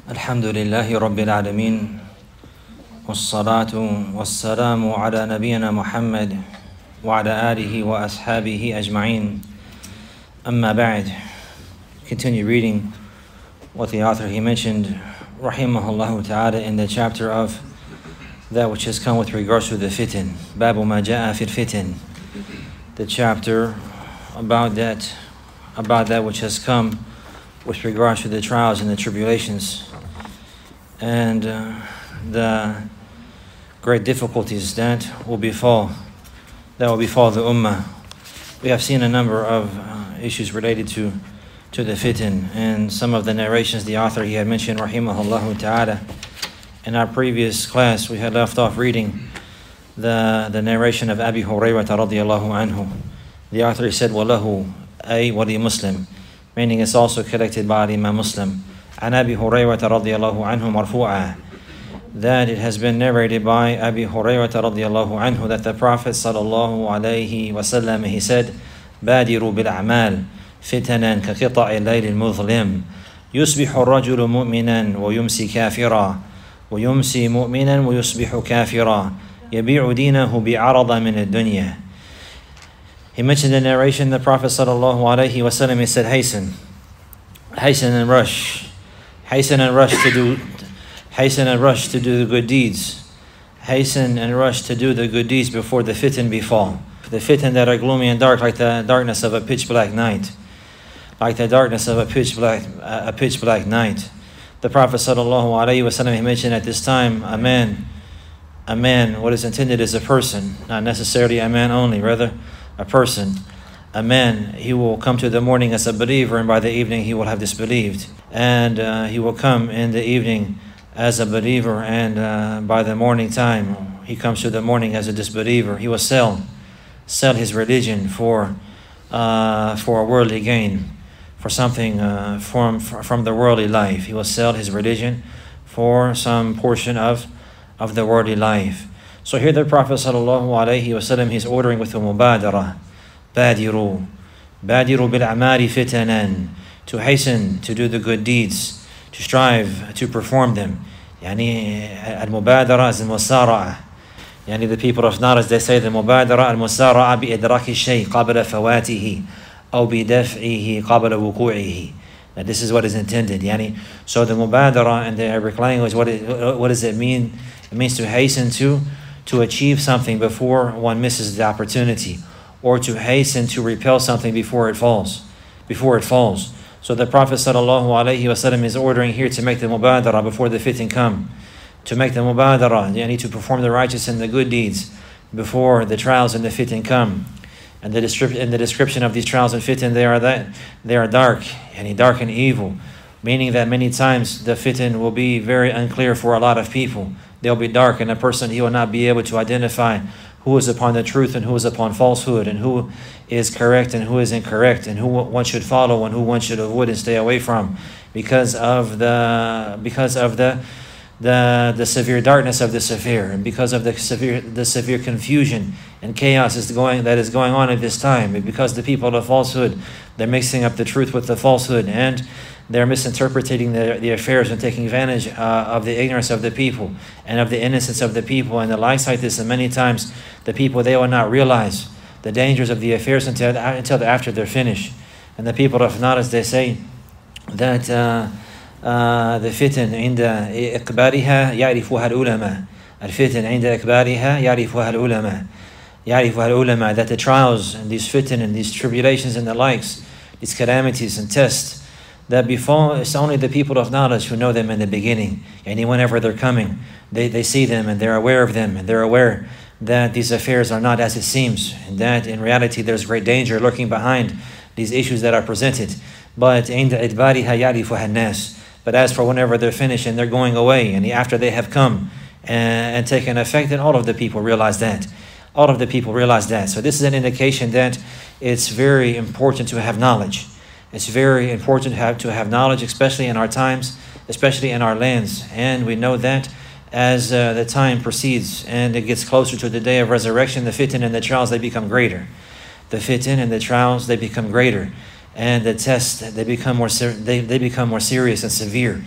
الحمد لله رب العالمين والصلاة والسلام على نبينا محمد وعلى آله وأصحابه أجمعين أما بعد. Continue reading what the author he mentioned rahimahullah ta'ala in the chapter of that which has come with regards to the fitan. Babu ma ja'a fil fitan. The chapter about that which has come with regards to the trials and the tribulations and the great difficulties that will befall the ummah. We have seen a number of issues related to the fitan, and some of the narrations the author he had mentioned rahimahullah ta'ala. In our previous class we had left off reading the narration of Abi Hurairah radiyallahu anhu. The author he said walahu ay wali Muslim, meaning it's also collected by Imam Muslim. عن أبي هريرة رضي الله عنه مرفوعا, that it has been narrated by Abi Hurairah رضي الله عنه that the Prophet sallallahu alayhi wasallam he said, بادروا بالأعمال فتنا كقطع الليل المظلم يصبح الرجل مؤمنا ويمسي كافرا ويمسي مؤمنا ويصبح كافرا يبيع دينه بعرض من الدنيا. He mentioned the narration, the Prophet sallallahu alayhi wasallam he said, hasten and rush to do the good deeds. Hasten and rush to do the good deeds before the fitan befall. The fitan that are gloomy and dark, like the darkness of a pitch black night. Like the darkness of a pitch black night. The Prophet sallallahu alaihi wasallam he mentioned at this time, a man, what is intended is a person, not necessarily a man only, rather a person. A man, he will come to the morning as a believer, and by the evening he will have disbelieved. And he will come in the evening as a believer, and by the morning time he comes to the morning as a disbeliever. He will sell his religion for a worldly gain, for something from the worldly life. He will sell his religion for some portion of the worldly life. So here the Prophet sallallahu alaihi wasallam he's ordering with the mubadara. بادروا بالأعمال فتنا, to hasten to do the good deeds, to strive to perform them. يعني المبادرة is المسارعة. يعني the people of knowledge they say the مبادرة المسارعة بإدراك الشيء قبل فواته أو بدفعه قبل وقوعه. That this is what is intended. يعني so the mubadara in the Arabic language, what does it mean? It means to hasten to achieve something before one misses the opportunity, or to hasten to repel something before it falls. So the Prophet sallallahu alaihi wasallam is ordering here to make the mubadara before the fitan come, to make the mubadara, yani to perform the righteous and the good deeds before the trials and the fitan come. And the description of these trials and fitan, they are dark, yani dark and evil, meaning that many times the fitan will be very unclear for a lot of people. They'll be dark, and a person he will not be able to identify who is upon the truth and who is upon falsehood, and who is correct and who is incorrect, and who one should follow and who one should avoid and stay away from, because of the severe darkness of this affair, and because of the severe confusion and chaos that is going on at this time, and because the people of falsehood, they're mixing up the truth with the falsehood, and they're misinterpreting the affairs and taking advantage of the ignorance of the people and of the innocence of the people and the likes like this. And many times the people, they will not realize the dangers of the affairs until after they're finished. And the people of knowledge, they say that the fitan عند إقبالها يعرفها العلماء. الفتن عند إقبالها يعرفها العلماء. يعرفها العلماء, that the trials and these fitan and these tribulations and the likes, these calamities and tests that befall, it's only the people of knowledge who know them in the beginning. And whenever they're coming, they see them and they're aware of them, and they're aware that these affairs are not as it seems, and that in reality there's great danger lurking behind these issues that are presented. But as for whenever they're finished and they're going away, and after they have come and taken effect, then all of the people realize that. So this is an indication that it's very important to have knowledge. It's very important to have knowledge, especially in our times, especially in our lands. And we know that as the time proceeds and it gets closer to the day of resurrection, the fitan and the trials, they become greater. The fitan and the trials, they become greater. And the tests, they become more serious and severe.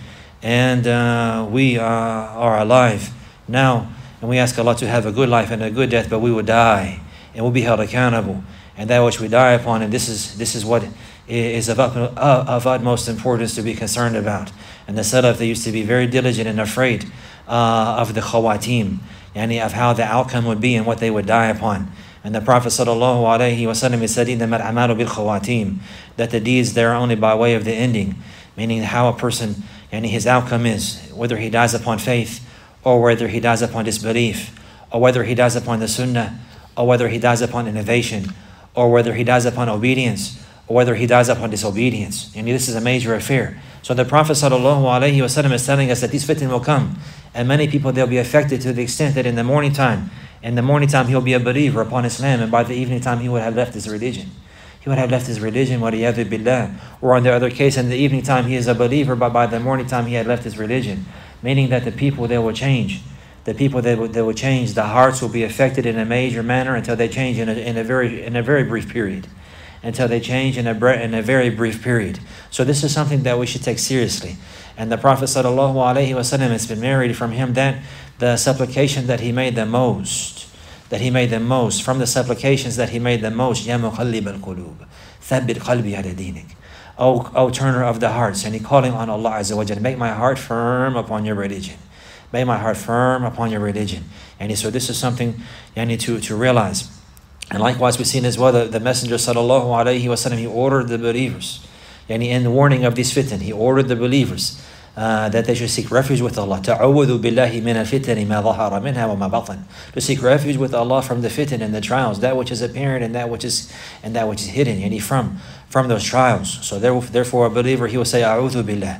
and we are alive now, and we ask Allah to have a good life and a good death, but we will die and will be held accountable, and that which we die upon, and this is what is of utmost importance to be concerned about. And the Salaf, they used to be very diligent and afraid of the khawatim, yani of how the outcome would be and what they would die upon. And the Prophet ﷺ said, إِنَّمَا الْأَعْمَالُ بِالْخَوَاتِيمِ, that the deeds there are only by way of the ending, meaning how a person, yani his outcome is, whether he dies upon faith, or whether he dies upon disbelief, or whether he dies upon the sunnah, or whether he dies upon innovation, or whether he dies upon obedience, or whether he dies upon disobedience. And this is a major affair. So the Prophet ﷺ is telling us that these fitan will come, and many people, they'll be affected to the extent that in the morning time he'll be a believer upon Islam, and by the evening time he would have left his religion. He would have left his religion, وَلِيَذُ بِاللَّهِ. Or on the other case, in the evening time he is a believer, but by the morning time he had left his religion. Meaning that the people, they will change. The people, they will change. The hearts will be affected in a major manner until they change in a very brief period. Until they change in a very brief period. So this is something that we should take seriously. And the Prophet ﷺ, it's been narrated from him that the supplication that he made the most, from the supplications that he made the most, يَا مُقَلِّبَ الْقُلُوبِ ثَبِّتْ قَلْبِي عَلَى دِينِكَ, O turner of the hearts, and he calling on Allah Azza wa Jalla, make my heart firm upon your religion. Make my heart firm upon your religion. And so this is something you need to realize. And likewise, we've seen as well the Messenger ﷺ, he ordered the believers, in the warning of these fitan, he ordered the believers that they should seek refuge with Allah. تَعَوَّذُوا بِاللَّهِ مِنَ الْفِتَنِ مَا ظَهَرَ مِنْهَا وَمَا بَطَنَ. To seek refuge with Allah from the fitan and the trials, that which is apparent and that which is hidden, from those trials. So therefore a believer, he will say, أعوذ بالله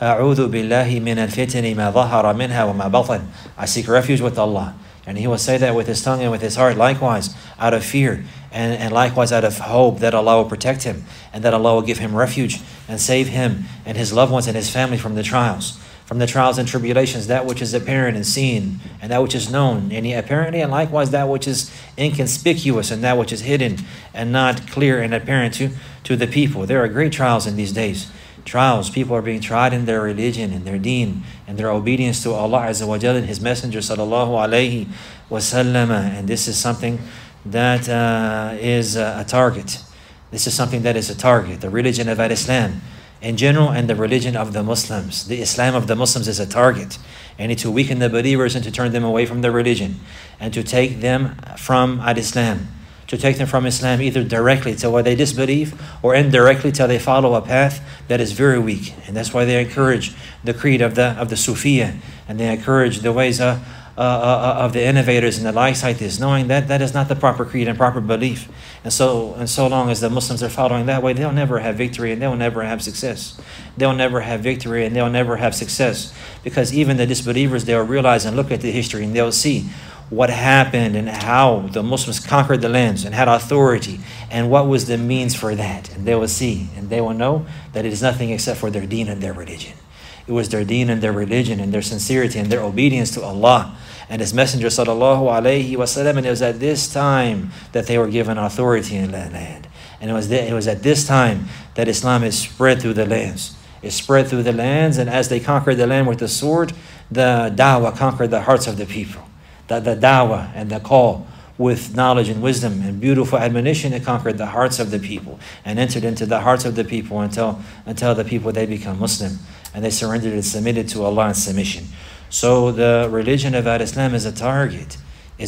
من الفتن ما ظهر منها وما بطن. I seek refuge with Allah. And he will say that with his tongue and with his heart, likewise out of fear, and likewise out of hope that Allah will protect him, and that Allah will give him refuge and save him and his loved ones and his family from the trials and tribulations, that which is apparent and seen, and that which is known, and apparently, and likewise that which is inconspicuous, and that which is hidden and not clear and apparent to the people. There are great trials in these days. Trials, people are being tried in their religion, in their deen, and their obedience to Allah Azza wa Jalla and His Messenger Sallallahu Alaihi Wasallam. And this is something that is a target. This is something that is a target. The religion of Islam in general, and the religion of the Muslims. The Islam of the Muslims is a target. And to weaken the believers and to turn them away from their religion, and to take them from Islam. To take them from Islam either directly till where they disbelieve, or indirectly till they follow a path that is very weak. And that's why they encourage the creed of the Sufiya, and they encourage the ways of the innovators and the likes like this, knowing that that is not the proper creed and proper belief. And so long as the Muslims are following that way, they'll never have victory and they'll never have success. They'll never have victory and they'll never have success, because even the disbelievers, they'll realize and look at the history and they'll see what happened and how the Muslims conquered the lands and had authority, and what was the means for that. And they will see and they will know that it is nothing except for their deen and their religion. It was their deen and their religion and their sincerity and their obedience to Allah and His Messenger Sallallahu Alaihi Wasallam. And it was at this time that they were given authority in that land. And it was at this time that Islam is spread through the lands. It spread through the lands, and as they conquered the land with the sword, the da'wah conquered the hearts of the people. The da'wah and the call with knowledge and wisdom and beautiful admonition, it conquered the hearts of the people and entered into the hearts of the people until the people, they become Muslim and they surrendered and submitted to Allah in submission. So the religion of Islam is a target, and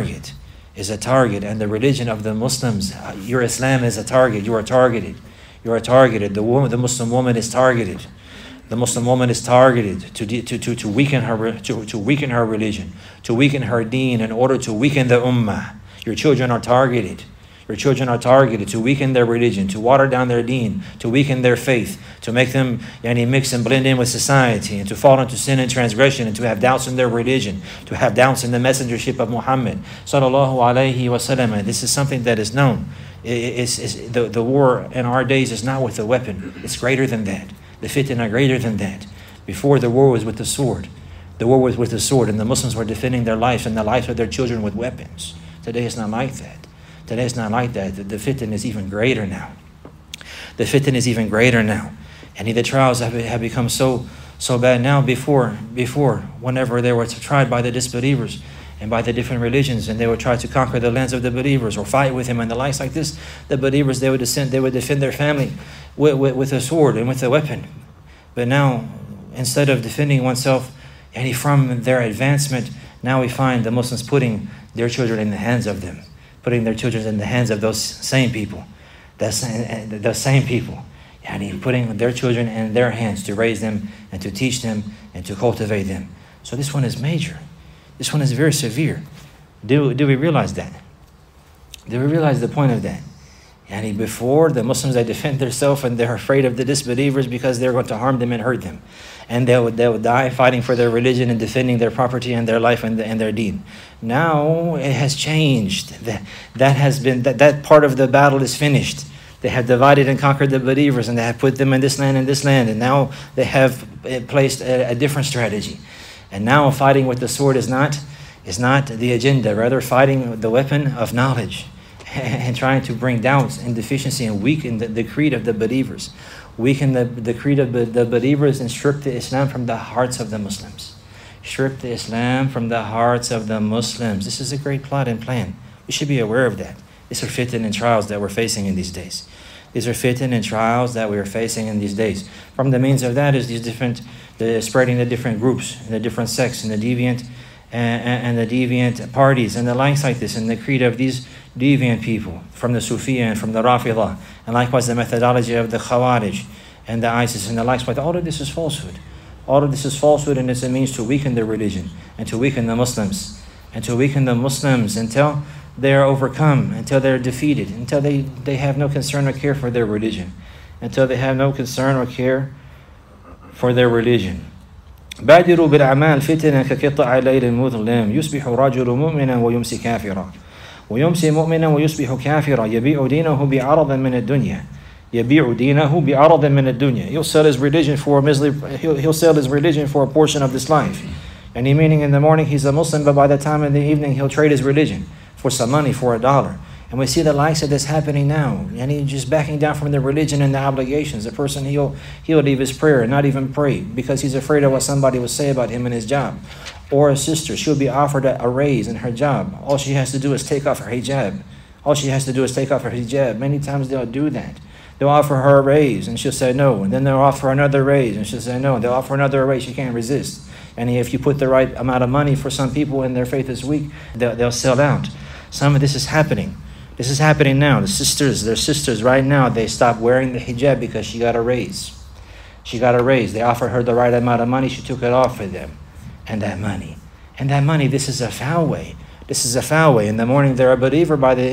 the religion of the Muslims, your Islam is a target. You are targeted. The Muslim woman is targeted. The Muslim woman is targeted to weaken her religion, to weaken her deen, in order to weaken the ummah. Your children are targeted. To weaken their religion, to water down their deen, to weaken their faith, to make them mix and blend in with society, and to fall into sin and transgression, and to have doubts in their religion, to have doubts in the messengership of Muhammad Sallallahu Alaihi Wasallam. This is something that is known. The war in our days is not with a weapon. It's greater than that. The fitan are greater than that. Before, the war was with the sword. The war was with the sword, and the Muslims were defending their lives and the lives of their children with weapons. Today it's not like that. The fitan is even greater now. And the trials have become so So bad now, before, whenever they were tried by the disbelievers and by the different religions, and they would try to conquer the lands of the believers or fight with him and the likes like this, the believers, they would defend their family with a sword and with a weapon. But now, instead of defending oneself and from their advancement, now we find the Muslims putting their children in the hands of them, putting their children in the hands of those same people, those same people. Yani putting their children in their hands to raise them and to teach them and to cultivate them. So this one is major. This one is very severe. Do we realize that? Do we realize the point of that? Yani before, the Muslims, they defend themselves and they're afraid of the disbelievers because they're going to harm them and hurt them. And they would die fighting for their religion and defending their property and their life and their deen. Now it has changed. That part of the battle is finished. They have divided and conquered the believers, and they have put them in this land and this land, and now they have placed a different strategy. And now fighting with the sword is not the agenda, rather fighting the weapon of knowledge and trying to bring doubts and deficiency and weaken the creed of the believers. Weaken the creed of the believers and strip the Islam from the hearts of the Muslims. Strip the Islam from the hearts of the Muslims. This is a great plot and plan. We should be aware of that. These are fitan and trials that we're facing in these days. These are fitan and trials that we are facing in these days. From the means of that is the spreading the different groups, and the different sects, and the deviant and the deviant parties, and the likes like this, and the creed of these deviant people, from the Sufiya and from the Rafidah, and likewise the methodology of the Khawarij and the ISIS and the likes. But all of this is falsehood. All of this is falsehood, and it's a means to weaken the religion and to weaken the Muslims, and to weaken the Muslims until they are overcome, until they're defeated, until they have no concern or care for their religion, until they have no concern or care for their religion. بادروا بالأعمال فتنة كقطع ليل مظلم يصبح الرجل مؤمنا ويمسي كافرا ويمسي مؤمنا ويصبح كافرا يبيع دينه بعرض من الدنيا يبيع دينه بعرض من الدنيا. He'll sell his religion for a portion of this life. And he meaning in the morning he's a Muslim, but by the time in the evening he'll trade his religion for some money, for $1. And we see the likes of this happening now. And he's just backing down from the religion and the obligations. The person, he'll leave his prayer and not even pray because he's afraid of what somebody will say about him and his job. Or a sister, she'll be offered a raise in her job. All she has to do is take off her hijab. Many times they'll do that. They'll offer her a raise and she'll say no. And then they'll offer another raise and she'll say no. They'll offer another raise, she can't resist. And if you put the right amount of money for some people and their faith is weak, they'll sell out. Some of this is happening. This is happening now. Their sisters right now, they stop wearing the hijab because she got a raise. They offered her the right amount of money. She took it off for them. And that money, this is a foul way. In the morning, they're a believer. By the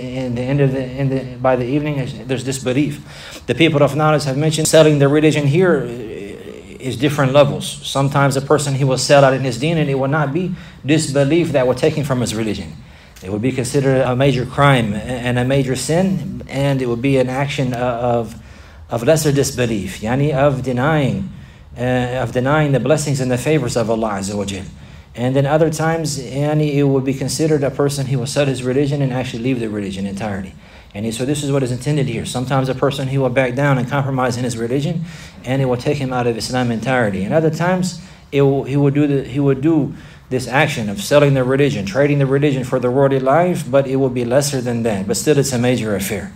evening, there's disbelief. The people of knowledge have mentioned selling the religion here is different levels. Sometimes a person, he will sell out in his deen, and it will not be disbelief that will take him from his religion. It would be considered a major crime and a major sin, and it would be an action of lesser disbelief, of denying the blessings and the favors of Allah Azza wa Jal. And then other times, it would be considered a person, he will sell his religion and actually leave the religion entirely. And so this is what is intended here. Sometimes a person, he will back down and compromise in his religion, and it will take him out of Islam entirely. And other times, he would do this action of selling the religion, trading the religion for the worldly life, but it will be lesser than that. But still, it's a major affair.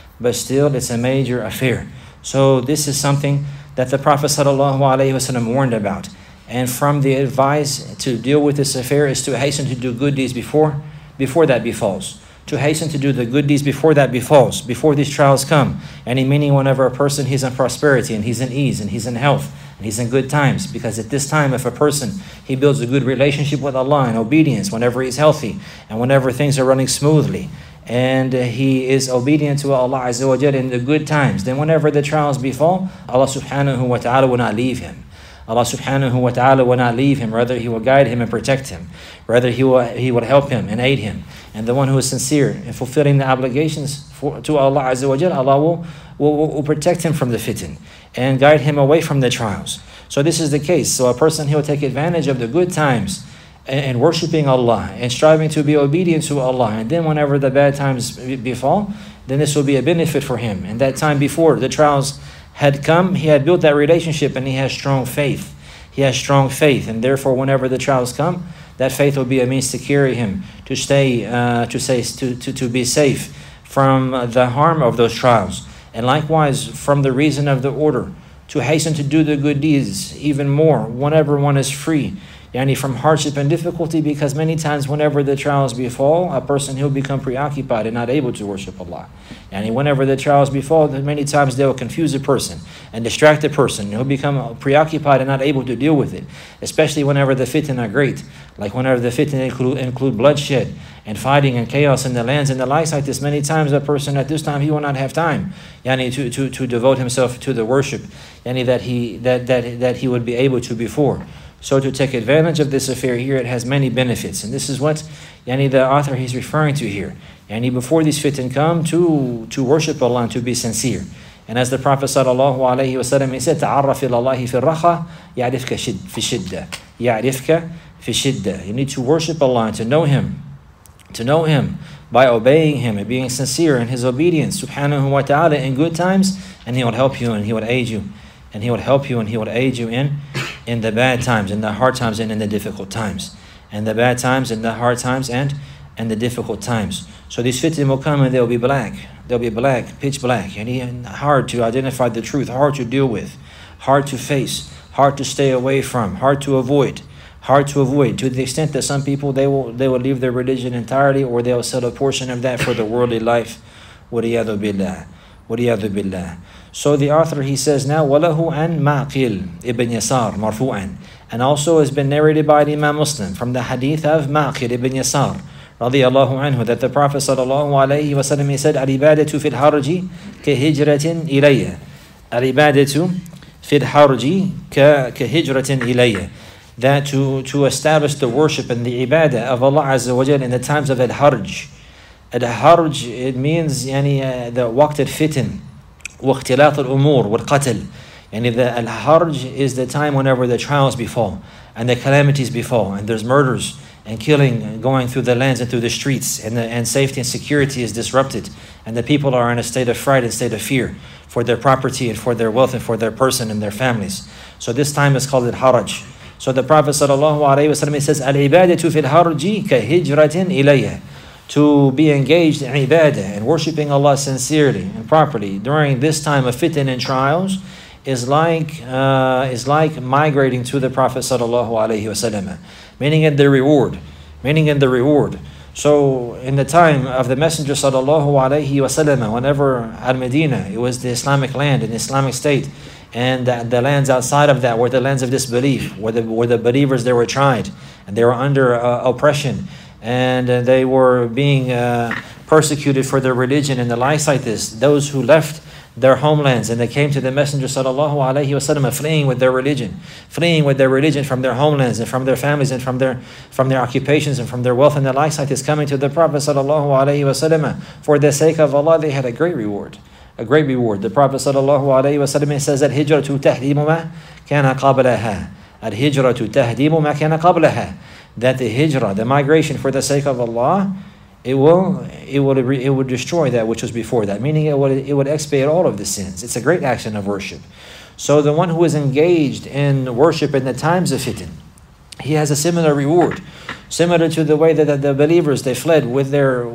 So this is something that the Prophet ﷺ warned about. And from the advice to deal with this affair is to hasten to do good deeds before that befalls. To hasten to do the good deeds before that befalls, before these trials come. And in meaning whenever a person, he's in prosperity and he's in ease and he's in health and he's in good times. Because at this time, if a person, he builds a good relationship with Allah and obedience whenever he's healthy and whenever things are running smoothly, and he is obedient to Allah Azza wa Jalla in the good times, then whenever the trials befall, Allah subhanahu wa ta'ala will not leave him. Allah subhanahu wa ta'ala will not leave him. Rather, he will guide him and protect him. Rather, he will help him and aid him. And the one who is sincere in fulfilling the obligations to Allah Azza wa Jalla, Allah will protect him from the fitan and guide him away from the trials. So this is the case. So a person, he will take advantage of the good times and worshiping Allah and striving to be obedient to Allah. And then whenever the bad times befall, then this will be a benefit for him. And that time before the trials had come, he had built that relationship and he has strong faith. he has strong faith, and therefore whenever the trials come, that faith will be a means to carry him to to be safe from the harm of those trials. And likewise, from the reason of the order, to hasten to do the good deeds even more whenever one is free, from hardship and difficulty, because many times whenever the trials befall, a person he'll become preoccupied and not able to worship Allah. Whenever the trials befall, many times they will confuse a person and distract a person. He'll become preoccupied and not able to deal with it, especially whenever the fitan are great, like whenever the fitan include bloodshed and fighting and chaos in the lands and the likes like this. Many times a person at this time, he will not have time to devote himself to the worship that he would be able to before. So to take advantage of this affair here, it has many benefits. And this is what the author he's referring to here. Before these fitan come, to worship Allah and to be sincere. And as the Prophet ﷺ, he said, تَعَرَّفِ إِلَى اللَّهِ فِي الرَّخَى يَعْرِفْكَ فِي الشِّدَّةِ يَعْرِفْكَ فِي الشِّدَّةِ. You need to worship Allah and to know Him by obeying Him and being sincere in His obedience, subhanahu wa ta'ala, in good times, and He will help you and He will aid you. And He will help you and He will aid you in the bad times, in the hard times, and in the difficult times. And the bad times, and the hard times, and the difficult times. So these fitan will come and they'll be black. They'll be black, pitch black, and hard to identify the truth, hard to deal with, hard to face, hard to stay away from, hard to avoid, to the extent that some people, they will leave their religion entirely, or they'll sell a portion of that for the worldly life. وَلِيَذُ بِاللَّهِ وَلِيَذُ بِاللَّهِ. So the author, he says now, وَلَهُ عَنْ مَعْقِلْ ibn Yasar مَرْفُوعًا. And also has been narrated by the Imam Muslim from the hadith of Ma'qil ibn Yasar radiyallahu anhu, that the Prophet sallallahu alayhi wa sallam, he said, الْعِبَادَةُ فِي الْحَرْجِ كَهِجْرَةٍ إِلَيَّ. الْعِبَادَةُ فِي الْحَرْجِ كَهِجْرَةٍ إِلَيَّ. That to establish the worship and the ibadah of Allah Azza wa Jal in the times of al-harj. Al-harj, it means the waqt al-fitan, واختلاط الأمور والقتل. The al-harj is the time whenever the trials befall and the calamities befall, and there's murders and killing going through the lands and through the streets, and safety and security is disrupted, and the people are in a state of fright and state of fear for their property and for their wealth and for their person and their families. So this time is called al-haraj. So the Prophet ﷺ says, al-ibadatu fil harji ka hijratin ilayya. To be engaged in ibadah and worshipping Allah sincerely and properly during this time of fitan and trials is like migrating to the Prophet ﷺ, meaning in the reward. So in the time of the Messenger ﷺ, whenever Al-Medina, it was the Islamic land and the Islamic state, and the lands outside of that were the lands of disbelief, where the believers, they were tried and they were under oppression, and they were being persecuted for their religion and the likes like this. Those who left their homelands and they came to the Messenger ﷺ, fleeing with their religion from their homelands and from their families and from their occupations and from their wealth and the likes like this, coming to the Prophet ﷺ for the sake of Allah, they had a great reward. The Prophet ﷺ says that hijratu tahdimu ma kana qablaha. Al-hijratu tahdimu ma kana qablaha. That the hijrah, the migration for the sake of Allah, it would destroy that which was before that, meaning it would expiate all of the sins. It's a great action of worship. So the one who is engaged in worship in the times of fitan, he has a similar reward, similar to the way that the believers, they fled with their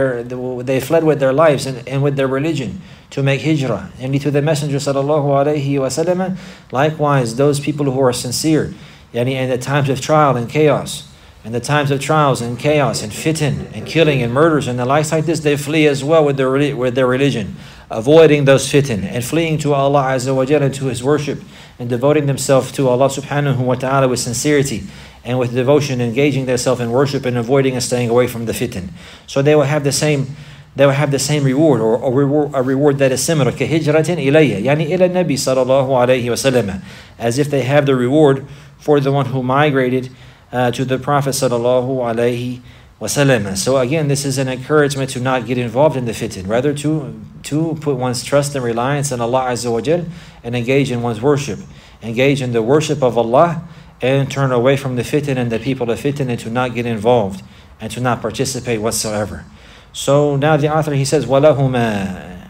lives and with their religion to make hijrah and to the Messenger ﷺ. Likewise, those people who are sincere, in the times of trial and chaos, in the times of trials and chaos and fitan and killing and murders and the likes like this, they flee as well with their religion, avoiding those fitan and fleeing to Allah Azza wa Jalla and to His worship and devoting themselves to Allah subhanahu wa ta'ala with sincerity and with devotion, engaging themselves in worship and avoiding and staying away from the fitan. So they will have the same reward, or a reward that is similar, كهجرة إليه, إلى النبي صلى الله عليه وسلم, as if they have the reward for the one who migrated to the Prophet sallallahu alaihi wasallam. So again, this is an encouragement to not get involved in the fitan, rather to put one's trust and reliance in Allah Azza wa Jal and engage in one's worship, engage in the worship of Allah, and turn away from the fitan and the people of fitan, and to not get involved and to not participate whatsoever. So now the author, he says, وَلَهُمَا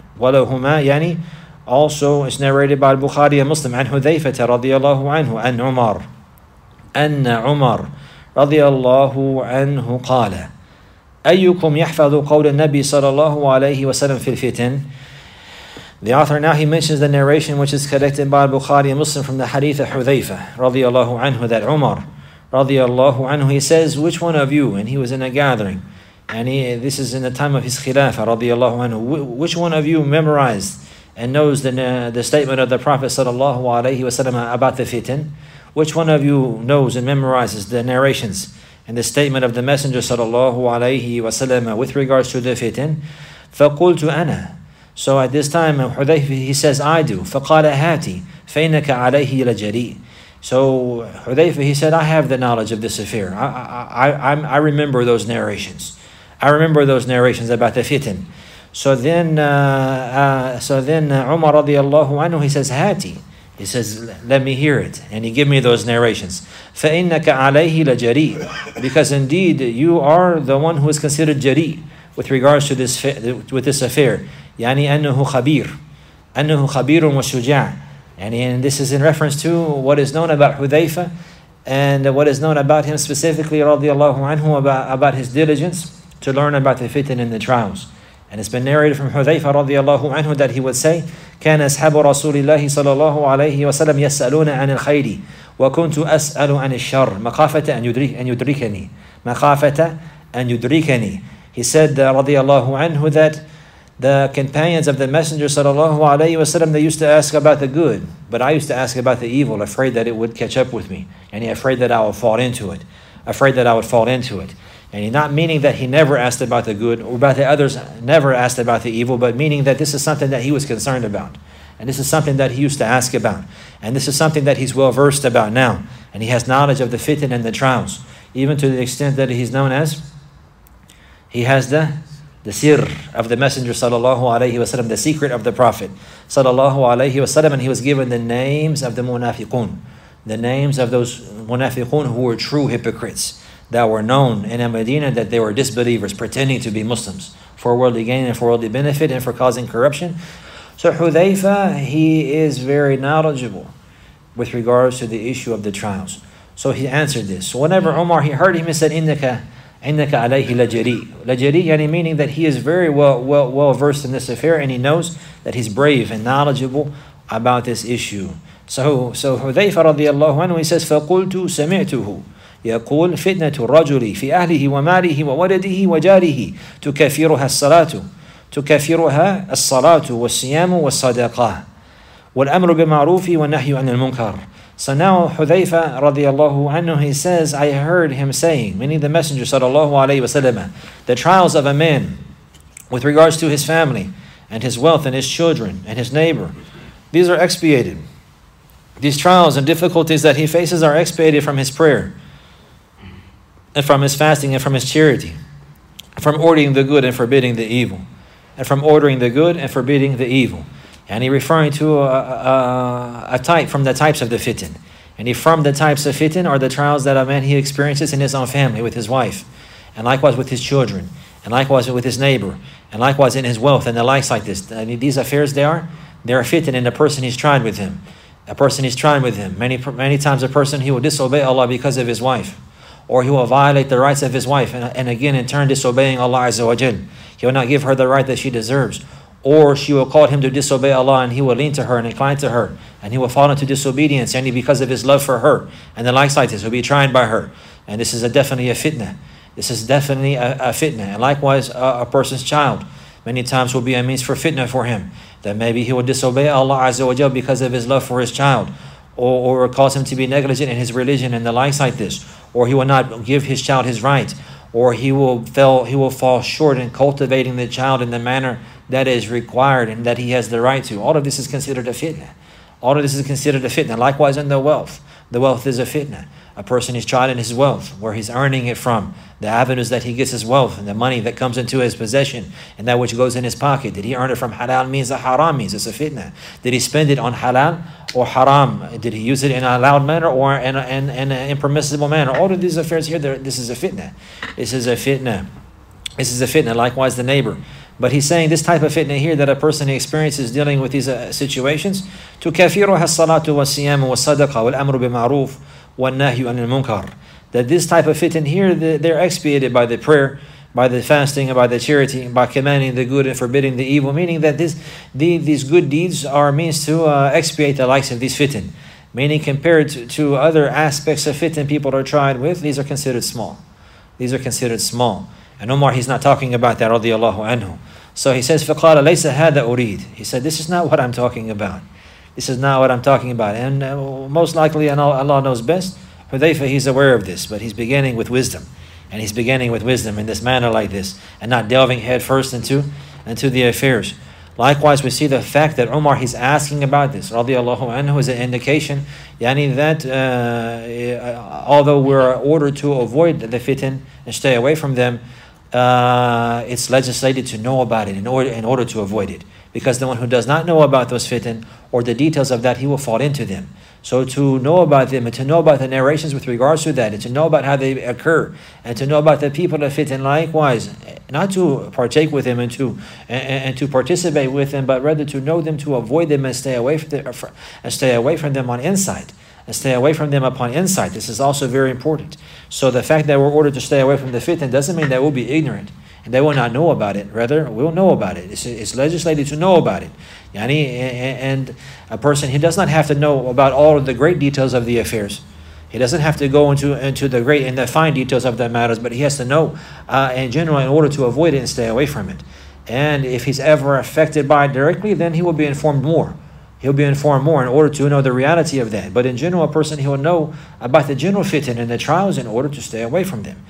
also it's narrated by Bukhari and Muslim, عن حذيفة رضي الله عنه عن عمر أن عمر رضي الله عنه قال أيكم يحفظ قول النبي صلى الله عليه وسلم في الفتن. The author now he mentions the narration which is collected by Bukhari and Muslim from the hadith of Hudhayfa radiyallahu anhu, that Umar radiyallahu anhu, he says, which one of you, and he was in a gathering, and this is in the time of his khilafah radiyallahu anhu, which one of you memorized and knows the statement of the Prophet sallallahu alaihi wasallam about the fitan? Which one of you knows and memorizes the narrations and the statement of the Messenger sallallahu alaihi wasallam with regards to the fitan? فَقُلْتُ أَنَا. So at this time, Hudayfa, he says, I do. فَقَالَ هَاتِ فَإِنَّكَ عَلَيْهِ لَجَرِيء. So Hudayfa, he said, I have the knowledge of this affair. I remember those narrations. I remember those narrations about the fitan. So then Umar radiyallahu anhu, he says, Hati. He says, let me hear it. And he give me those narrations. فَإِنَّكَ عَلَيْهِ لَجَرِيء. Because indeed, you are the one who is considered jari with regards to this affair. يعني أنه خبير وشجاع. And this is in reference to what is known about Hudayfa and what is known about him specifically radiyallahu anhu, about his diligence to learn about the fitan and the trials. And it's been narrated from Hudayfa radiyallahu anhu that he would say, كان أصحاب رسول الله صلى الله عليه وسلم يسألون عن الخير وكنت أسأل عن الشر مخافة أن يدركني. He said radiyallahu anhu that the companions of the Messenger sallallahu alaihi wasallam, they used to ask about the good, but I used to ask about the evil, afraid that it would catch up with me, and afraid that I would fall into it. And he's not meaning that he never asked about the good or about the others never asked about the evil, but meaning that this is something that he was concerned about. And this is something that he used to ask about. And this is something that he's well versed about now. And he has knowledge of the fitan and the trials, even to the extent that he's known as, he has the sir of the Messenger sallallahu alaihi wasallam, the secret of the Prophet sallallahu alaihi wasallam, and he was given the names of the munafiqun, the names of those munafiqun who were true hypocrites, that were known in Medina that they were disbelievers, pretending to be Muslims for worldly gain and for worldly benefit and for causing corruption. So Hudayfa, he is very knowledgeable with regards to the issue of the trials. So he answered this. So whenever Umar, he heard him, he said, إِنَّكَ عَلَيْهِ لَجَرِيء. Lajari, yani meaning that he is very well versed in this affair, and he knows that he's brave and knowledgeable about this issue. So Hudayfa radiyallahu anhu, he says, فَقُلْتُ سَمِعْتُهُ يقول فتنة الرجل في أهله وماله وولده وجاره تكفرها الصلاة والصيام والصدقة والأمر بالمعروف والنهي عن المنكر. So now Hudayfa radiyallahu anhu, he says, I heard him saying, meaning the Messenger sallallahu alayhi wasallam, the trials of a man with regards to his family and his wealth and his children and his neighbor, these are expiated. These trials and difficulties that he faces are expiated from his prayer and from his fasting and from his charity, from ordering the good and forbidding the evil, and from ordering the good and forbidding the evil. And he referring to a type from the types of the fitan. And from the types of fitan are the trials that a man he experiences in his own family, with his wife, and likewise with his children, and likewise with his neighbor, and likewise in his wealth, and the likes like this. And these affairs, they are fitan in the person he's tried with him. Many times a person, he will disobey Allah because of his wife, or he will violate the rights of his wife, and again in turn disobeying Allah Azza wa Jal. He will not give her the right that she deserves. Or she will call him to disobey Allah, and he will lean to her and incline to her, and he will fall into disobedience, and because of his love for her, and the likes like this, will be tried by her. And this is definitely a fitna. And likewise, a person's child many times will be a means for fitna for him, that maybe he will disobey Allah Azza wa Jal because of his love for his child, or cause him to be negligent in his religion and the likes like this, or he will not give his child his right, or he will fall short in cultivating the child in the manner that is required and that he has the right to. All of this is considered a fitna. Likewise in the wealth. The wealth is a fitna. A person is tried in his wealth, where he's earning it from, the avenues that he gets his wealth, and the money that comes into his possession, and that which goes in his pocket. Did he earn it from halal means or haram means? It's a fitna. Did he spend it on halal or haram? Did he use it in a allowed manner or in an impermissible manner? All of these affairs here, this is a fitna. This is a fitna. Likewise the neighbor. But he's saying this type of fitna here that a person experiences dealing with these situations, تُكَفِّرُهَا الصَّلَاةُ وَالصِّيَامُ وَالصَّدَقَةُ وَالْأَمْرُ بِالْمَعْرُوفِ وَالنَّهْيُ عَنِ الْمُنْكَرِ. That this type of fitan here, they're expiated by the prayer, by the fasting, and by the charity, by commanding the good and forbidding the evil, meaning that these good deeds are means to expiate the likes of these fitan. Meaning compared to other aspects of fitan people are tried with, these are considered small. These are considered small. And Umar, he's not talking about that, radiyallahu anhu. So he says, فَقَالَ لَيْسَ هَذَا أُرِيد. He said, this is not what I'm talking about. This is not what I'm talking about. And most likely, and Allah knows best, Hudayfa, he's aware of this, but he's beginning with wisdom. And he's beginning with wisdom in this manner like this, and not delving head first into the affairs. Likewise, we see the fact that Umar, he's asking about this, radiyallahu anhu, is an indication, that although we're ordered to avoid the fitan and stay away from them, it's legislated to know about it in order to avoid it. Because the one who does not know about those fitan or the details of that, he will fall into them. So to know about them and to know about the narrations with regards to that and to know about how they occur and to know about the people of fitan likewise, not to partake with them and to participate with them, but rather to know them, to avoid them and stay away from them on insight. And stay away from them upon insight. This is also very important. So the fact that we're ordered to stay away from the fitan doesn't mean that we'll be ignorant and they will not know about it. Rather, we'll know about it. It's legislated to know about it. And a person, he does not have to know about all of the great details of the affairs. He doesn't have to go into the great and the fine details of the matters, but he has to know in general in order to avoid it and stay away from it. And if he's ever affected by it directly, then he will be informed more. He'll be informed more in order to know the reality of that. But in general, a person, he will know about the general fitan and the trials in order to stay away from them.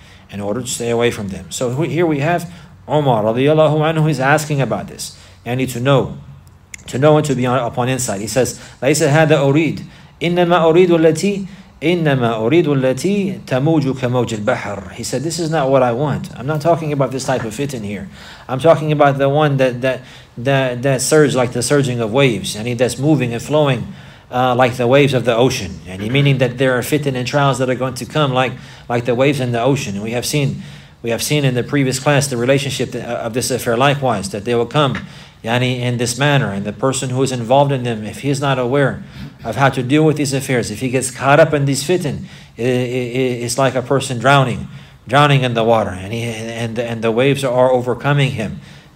So here we have Umar, radiyallahu anhu, is asking about this. And need to know and to be upon insight. He says, لَيْسَ هَذَا أُرِيد إِنَّمَا أُرِيدُ الَّتِي تَمُوجُ كَمَوْجِ الْبَحْرِ. He said, this is not what I want. I'm not talking about this type of fitan here. I'm talking about the one that surge like the surging of waves, and that's moving and flowing like the waves of the ocean. And meaning that there are fitan and trials that are going to come like the waves in the ocean. And we have seen in the previous class the relationship of this affair likewise, that they will come in this manner, and the person who is involved in them, if he is not aware of how to deal with these affairs, if he gets caught up in these fitan, it's like a person drowning in the water, and the waves are overcoming him.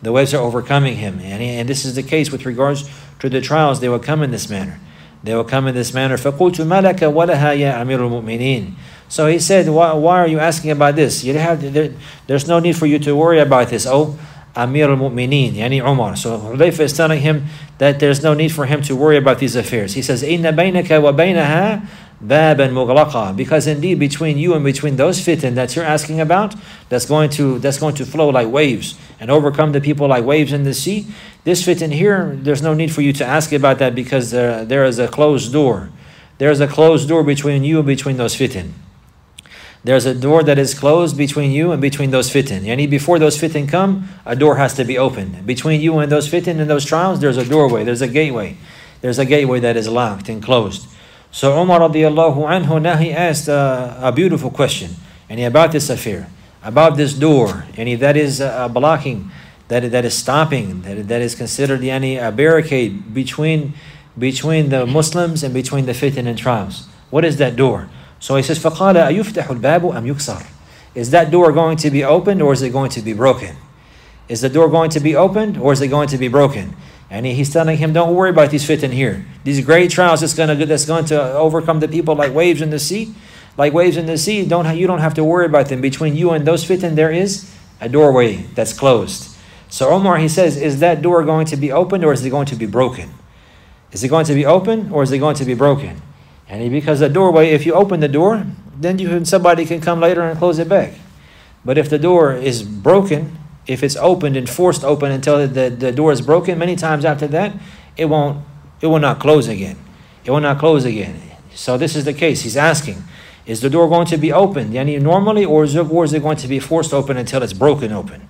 And this is the case with regards to the trials. They will come in this manner. فَقُلْتُ مَلَكَ وَلَهَا يَا أَمِيرُ الْمُؤْمِنِينَ. So he said, why are you asking about this? There's no need for you to worry about this, oh Amir al-Mu'mineen, Umar. So Hudayfa is telling him that there's no need for him to worry about these affairs. He says, إِنَّ بَيْنَكَ وَبَيْنَهَا بَابًا مُغْلَقًا. Because indeed between you and between those fitan that you're asking about, that's going to flow like waves and overcome the people like waves in the sea. This fitan here, there's no need for you to ask about that, because there is a closed door. There's a closed door between you and between those fitan. There's a door that is closed between you and between those fitan. Before those fitan come, a door has to be opened. Between you and those fitan and those trials, there's a doorway, there's a gateway. There's a gateway that is locked and closed. So Umar radiyallahu anhu, now he asked a beautiful question about this affair, about this door, that is blocking, that is stopping, that is considered a barricade between the Muslims and between the fitan and trials. What is that door? So he says, فَقَالَ أَيُفْتَحُ الْبَابُ أَمْ يُكْسَرُ. Is that door going to be opened, or is it going to be broken? Is the door going to be opened, or is it going to be broken? And he's telling him, don't worry about these fitan here. These great trials that's going to overcome the people like waves in the sea. Like waves in the sea, you don't have to worry about them. Between you and those fitan, there is a doorway that's closed. So Umar, he says, is that door going to be opened, or is it going to be broken? Is it going to be open, or is it going to be broken? Because the doorway, if you open the door, then somebody can come later and close it back. But if the door is broken, if it's opened and forced open until the door is broken, many times after that, it will not close again. It will not close again. So this is the case. He's asking, is the door going to be opened normally, or is it going to be forced open until it's broken open?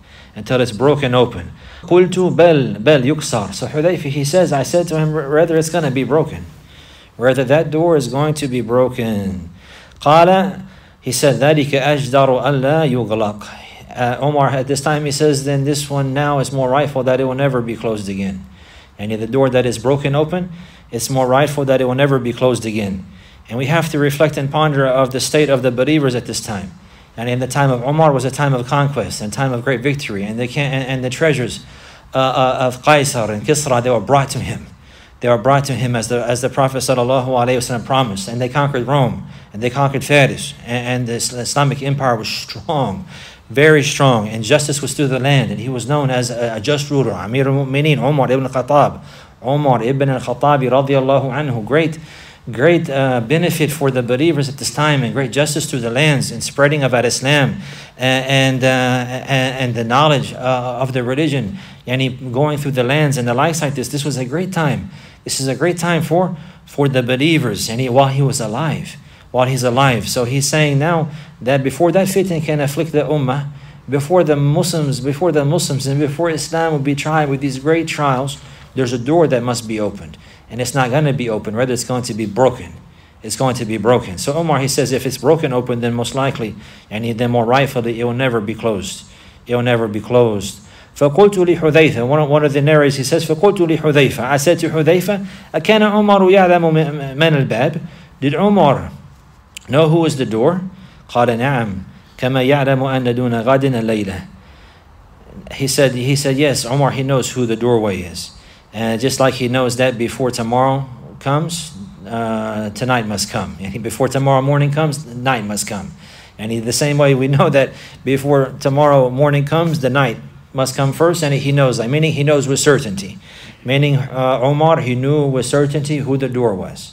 قُلْتُ بَلْ يُكْسَرُ. So Hudayfa, he says, I said to him, rather it's going to be broken. Rather that door is going to be broken. قال, he said, ذَلِكَ أَجْدَرُ أَلَّا يُغْلَقْ. Umar at this time, he says, then this one now is more rightful that it will never be closed again. The door that is broken open, it's more rightful that it will never be closed again. And we have to reflect and ponder of the state of the believers at this time. And in the time of Umar was a time of conquest and time of great victory. And the treasures of Qaisar and Kisra, they were brought to him. They were brought to him as the Prophet ﷺ promised. And they conquered Rome. And they conquered Faris. And the Islamic empire was strong. Very strong. And justice was through the land. And he was known as a just ruler. Amir al-Mu'mineen, Umar ibn al-Khattab. Umar ibn al-Khattabi radiyallahu anhu. Great benefit for the believers at this time, and great justice through the lands and spreading of Islam and the knowledge of the religion, and going through the lands and the likes like this. This was a great time. This is a great time for the believers, and while he's alive. So he's saying now that before that fitna can afflict the ummah, before the Muslims, and before Islam will be tried with these great trials, there's a door that must be opened. And it's not going to be open, rather it's going to be broken. It's going to be broken. So Umar, he says, if it's broken open, then most likely, and then more rightfully, it will never be closed. It will never be closed. فَقُلْتُ لِحُذَيْفَ, one of the narrators, he says, فَقُلْتُ لِحُذَيْفَ, I said to Hudayfa, أَكَانَ عُمَرُ يَعْلَمُ مَنَ الْبَابِ, did Umar know who was the door? قَالَ نَعَمْ كَمَا يَعْلَمُ أَنَّ دُونَ غَدٍ اللَّيْلَةِ. He said, yes, Umar, he knows who the doorway is. And just like he knows that before tomorrow comes, tonight must come. And before tomorrow morning comes, night must come. And the same way we know that before tomorrow morning comes, the night must come first. And he knows that, meaning he knows with certainty. Meaning Umar, he knew with certainty who the door was.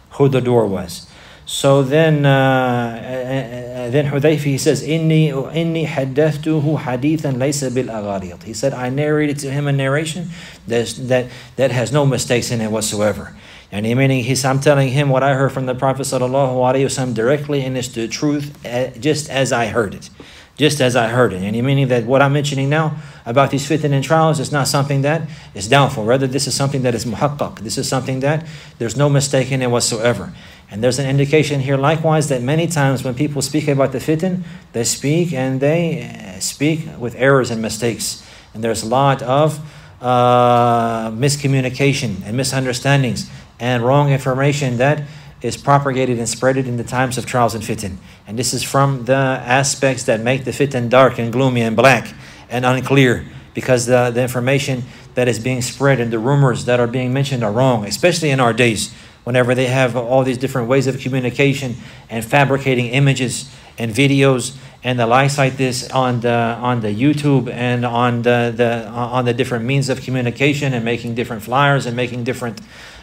So then Hudayfa, he says, إِنِّي حَدَّثْتُهُ حَدِيثًا لَيْسَ بِالْأَغَارِيطِ. He said, I narrated to him a narration that has no mistakes in it whatsoever. And meaning I'm telling him what I heard from the Prophet ﷺ directly, and it's the truth just as I heard it. And meaning that what I'm mentioning now about these fitna and trials is not something that is doubtful. Rather, this is something that is muhaqqaq. This is something that there's no mistake in it whatsoever. And there's an indication here likewise that many times when people speak about the fitan, they speak with errors and mistakes. And there's a lot of miscommunication and misunderstandings and wrong information that is propagated and spreaded in the times of trials and fitan. And this is from the aspects that make the fitan dark and gloomy and black and unclear, because the information that is being spread and the rumors that are being mentioned are wrong, especially in our days, whenever they have all these different ways of communication and fabricating images and videos and the likes like this on the YouTube and on the different means of communication, and making different flyers and making different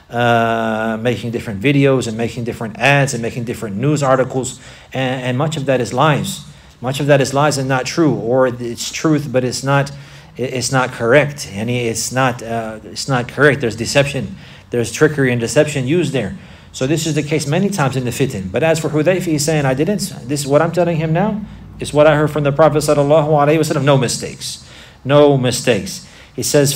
videos and making different ads and making different news articles, and much of that is lies. Much of that is lies and not true, or it's truth but it's not correct, and it's not correct. There's deception. There's trickery and deception used there. So this is the case many times in the fitan. But as for Hudayfa, he's saying, this is what I'm telling him now, is what I heard from the Prophet ﷺ. No mistakes. He says,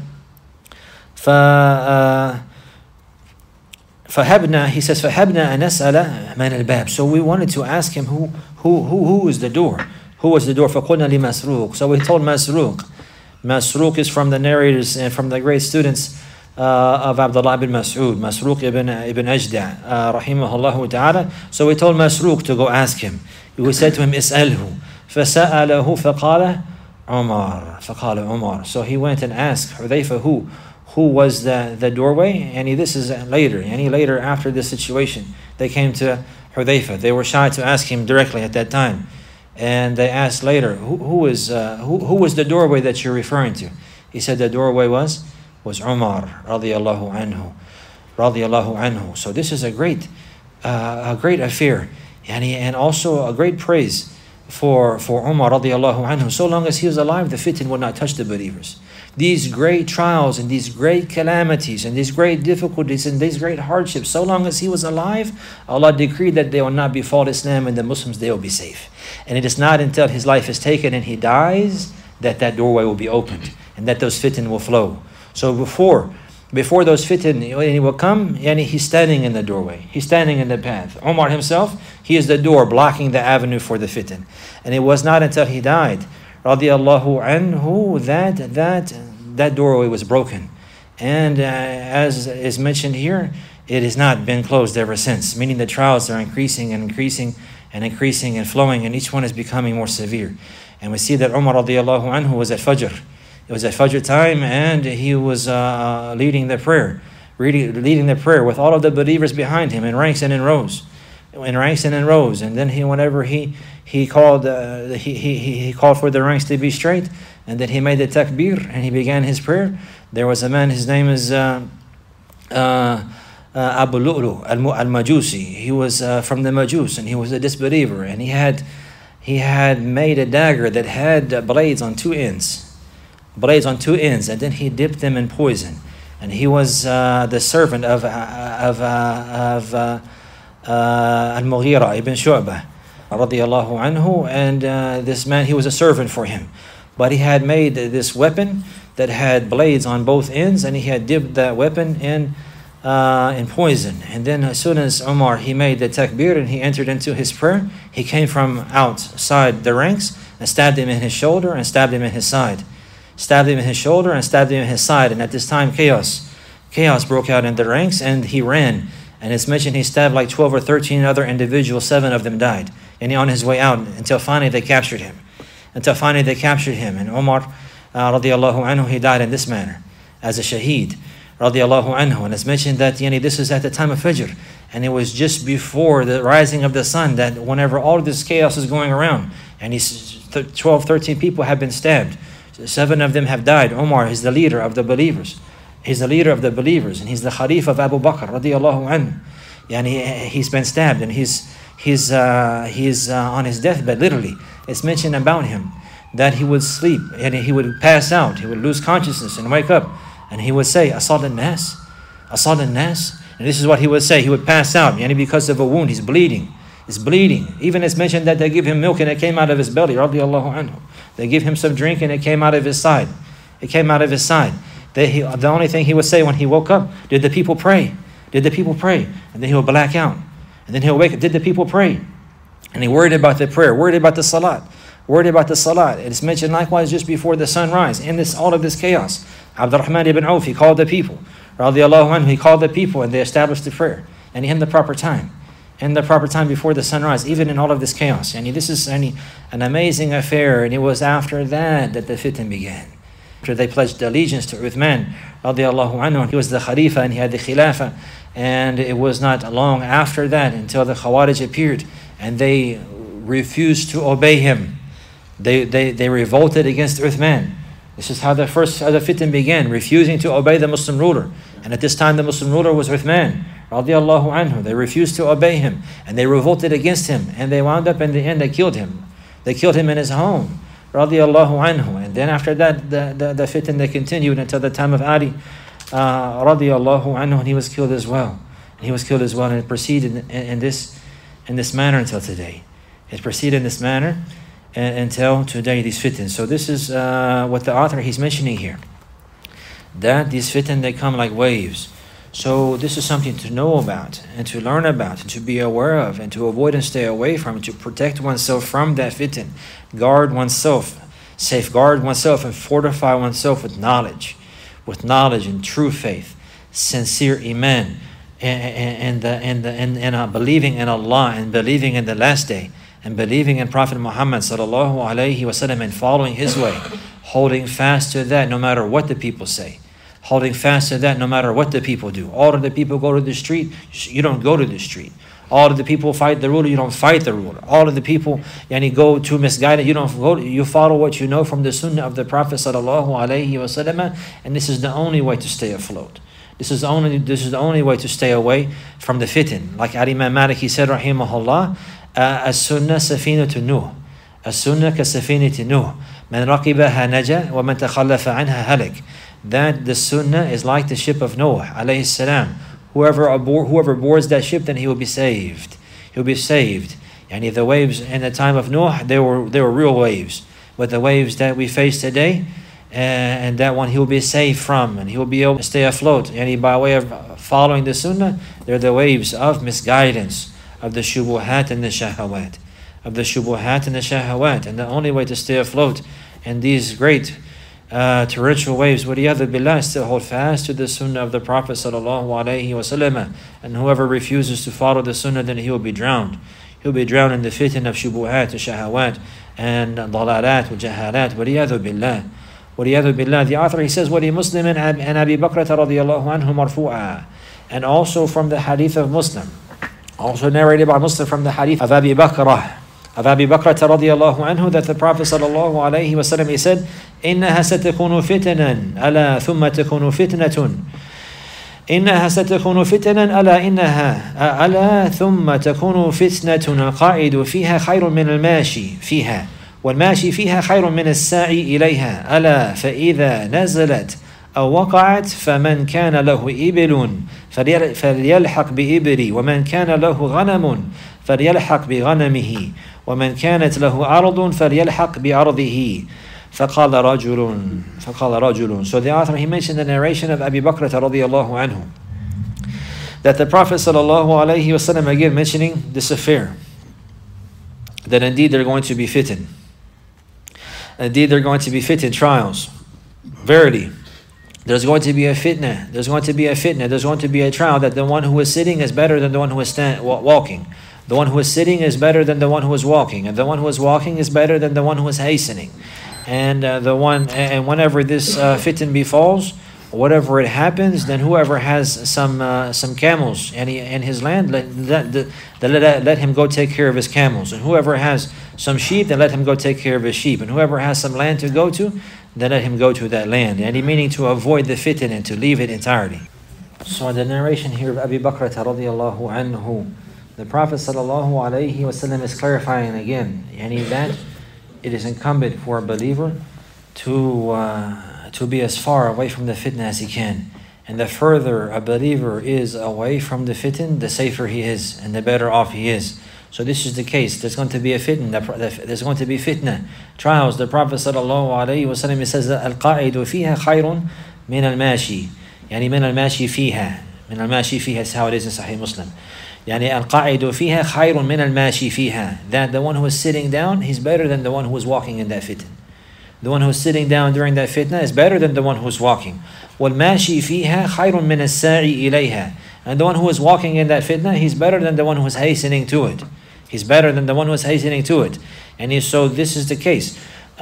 فَهَبْنَا أَن نَسْأَلَ مَنَ الْبَابِ. So we wanted to ask him who is the door? Who was the door? فَقُلْنَا لِمَسْرُوقٍ. So we told Masruq. Masruq is from the narrators and from the great students of Abdullah ibn Mas'ud, Masruq ibn Ajda', rahimahullah ta'ala. So we told Masruq to go ask him. We said to him, اسأله. فسأله فقال عمر. So he went and asked Hudayfa who was the doorway. And this is later. Later after this situation, they came to Hudayfa. They were shy to ask him directly at that time. And they asked later, who was the doorway that you're referring to? He said the doorway was Umar radiyallahu anhu. So this is a great affair, and also a great praise for Umar radiyallahu anhu. So long as he was alive, the fitan would not touch the believers. These great trials and these great calamities and these great difficulties and these great hardships, so long as he was alive, Allah decreed that they will not befall Islam and the Muslims, they will be safe. And it is not until his life is taken and he dies that doorway will be opened and that those fitan will flow. So before those fitan, when he will come, he's standing in the doorway. He's standing in the path. Umar himself, he is the door blocking the avenue for the fitan. And it was not until he died, radiyallahu anhu, that doorway was broken. And as is mentioned here, it has not been closed ever since, meaning the trials are increasing and increasing and increasing and flowing, and each one is becoming more severe. And we see that Umar radiallahu anhu was at Fajr. It was at Fajr time, and he was leading the prayer with all of the believers behind him in ranks and in rows. And then whenever he called he called for the ranks to be straight, and then he made the takbir and he began his prayer. There was a man, his name is Abu Lu'lu al-Majusi. He was from the Majus, and he was a disbeliever, and he had made a dagger that had blades on two ends, and then he dipped them in poison. And he was the servant of Al-Mughira ibn Shu'bah radiyallahu anhu, and this man, he was a servant for him, but he had made this weapon that had blades on both ends, and he had dipped that weapon in poison. And then as soon as Umar, he made the takbir and he entered into his prayer, he came from outside the ranks and stabbed him in his shoulder and stabbed him in his side. And at this time chaos broke out in the ranks, and he ran. And it's mentioned he stabbed like 12 or 13 other individuals, 7 of them died. And he on his way out until finally they captured him. And Umar radiallahu anhu, he died in this manner as a shaheed radiallahu anhu. And it's mentioned that this is at the time of Fajr, and it was just before the rising of the sun, that whenever all of this chaos is going around, and 12, 13 people have been stabbed, 7 of them have died. Umar is the leader of the believers. He's the leader of the believers, and he's the Khalif of Abu Bakr radiallahu anhu. He's been stabbed, and he's on his deathbed. Literally, it's mentioned about him that he would sleep and he would pass out. He would lose consciousness and wake up, and he would say, "Asad al-nas, Asad al-nas." And this is what he would say. He would pass out, because of a wound. He's bleeding. Even it's mentioned that they give him milk and it came out of his belly. Radiallahu anhu. They give him some drink and it came out of his side. The only thing he would say when he woke up, "Did the people pray? Did the people pray?" And then he would black out. And then he'll wake up, "Did the people pray?" And he worried about the prayer, worried about the salat. It's mentioned likewise just before the sunrise, in all of this chaos. Abdurrahman ibn Auf, he called the people. Radiallahu anhu, he called the people, and they established the prayer. And in the proper time before the sunrise, even in all of this chaos. And this is an amazing affair. And it was after that the fitan began. After they pledged allegiance to Uthman radiallahu anhu, he was the Khalifa and he had the Khilafah. And it was not long after that until the Khawarij appeared, and they refused to obey him. They revolted against Uthman. This is how the fitan began, refusing to obey the Muslim ruler. And at this time the Muslim ruler was Uthman radiallahu anhu. They refused to obey him, and they revolted against him, and they wound up in the end, they killed him. They killed him in his home, radiallahu anhu. And then after that, the fitan, they continued until the time of Ali radiallahu anhu, and he was killed as well. And it proceeded in this manner until today. It proceeded in this manner until today, these fitan. So this is what the author, he's mentioning here, that these fitan, they come like waves. So this is something to know about and to learn about and to be aware of and to avoid and stay away from, to protect oneself from that fitan, guard oneself, safeguard oneself, and fortify oneself with knowledge and true faith, sincere iman, and believing in Allah, and believing in the last day, and believing in Prophet Muhammad sallallahu alaihi wasallam, and following his way, holding fast to that no matter what the people say. Holding fast to that no matter what the people do. All of the people go to the street, you don't go to the street. All of the people fight the ruler, you don't fight the ruler. All of the people go to misguided, you don't go. You follow what you know from the sunnah of the Prophet sallallahu alaihi wasallam, and this is the only way to stay afloat. This is the only way to stay away from the fitan. Like Imam Malik, he said, rahimahullah, as-sunnah safinatu Nuh. As-sunnah ka-safinati Nuh. Man raqibaha naja, wa man takhallafa anha halik. That the sunnah is like the ship of Noah alayhi salam. Whoever boards that ship, then he will be saved. He'll be saved. And the waves in the time of Noah, they were real waves. But the waves that we face today, and that one he will be saved from, and he will be able to stay afloat. And by way of following the sunnah, they're the waves of misguidance, of the shubuhat and the shahawat. And the only way to stay afloat in these great torrential waves, وَلِيَذُ بِاللَّهِ, still hold fast to the sunnah of the Prophet sallallahu alaihi wasallam. And whoever refuses to follow the sunnah, then he will be drowned. He'll be drowned in the fitan of shubuhat, shahawat, and dalalat, jahalat. وَلِيَذُ بِاللَّهِ. وَلِيَذُ بِاللَّهِ. The author, he says, وَلِمُسْلِمٍ and Abi Bakr radiyallahu anhu marfu'a. And also from the hadith of Muslim, also narrated by Muslim from the hadith of Abi Bakr radiyallahu anhu, that the Prophet sallallahu alayhi wasallam, he said, إِنَّهَا سَتَكُونُ فِتْنًا أَلَا ثُمَّ تَكُونُ فِتْنَةٌ إنها ستكون فتنة ألا ثم تكون فتنة القائد فيها خير من الماشي فيها والماشي فيها خير من الساعي إليها ألا فإذا نزلت أو وقعت فمن كان له إبل فليلحق بإبلي ومن كان له غنم فليلحق بغنمه ومن كانت له أرض فليلحق بأرضه فقال رجل. So the author, he mentioned the narration of Abi Bakr radiyallahu anhu, that the Prophet sallallahu alayhi wasallam, again mentioning this affair, that indeed they're going to be fitted. Indeed they're going to be fitted trials. Verily, there's going to be a fitna. There's going to be a fitna. There's going to be a trial, that the one who is sitting is better than the one who is walking. The one who is sitting is better than the one who is walking, and the one who is walking is better than the one who is hastening. And whenever this fitan befalls, whatever it happens, then whoever has some camels in his land, let him go take care of his camels. And whoever has some sheep, then let him go take care of his sheep. And whoever has some land to go to, then let him go to that land. And he meaning to avoid the fitan and to leave it entirely. So in the narration here of Abi Bakr radiyallahu anhu, the Prophet sallallahu alayhi wasallam is clarifying again, that it is incumbent for a believer to be as far away from the fitna as he can. And the further a believer is away from the fitan, the safer he is and the better off he is. So this is the case. There's going to be a fitna. There's going to be fitna, trials. The Prophet sallallahu alayhi wasallam says that al-qa'idu fiha khayrun min al-mashi. Min al-mashi fiha. Min al-mashi fiha is how it is in Sahih Muslim. القاعد فيها خير من الماشي فيها. That the one who is sitting down, he's better than the one who is walking in that fitna. The one who is sitting down during that fitna is better than the one who is walking. والماشي فيها خير من الساعي إليها. And the one who is walking in that fitna, he's better than the one who is hastening to it. He's better than the one who is hastening to it. And so this is the case.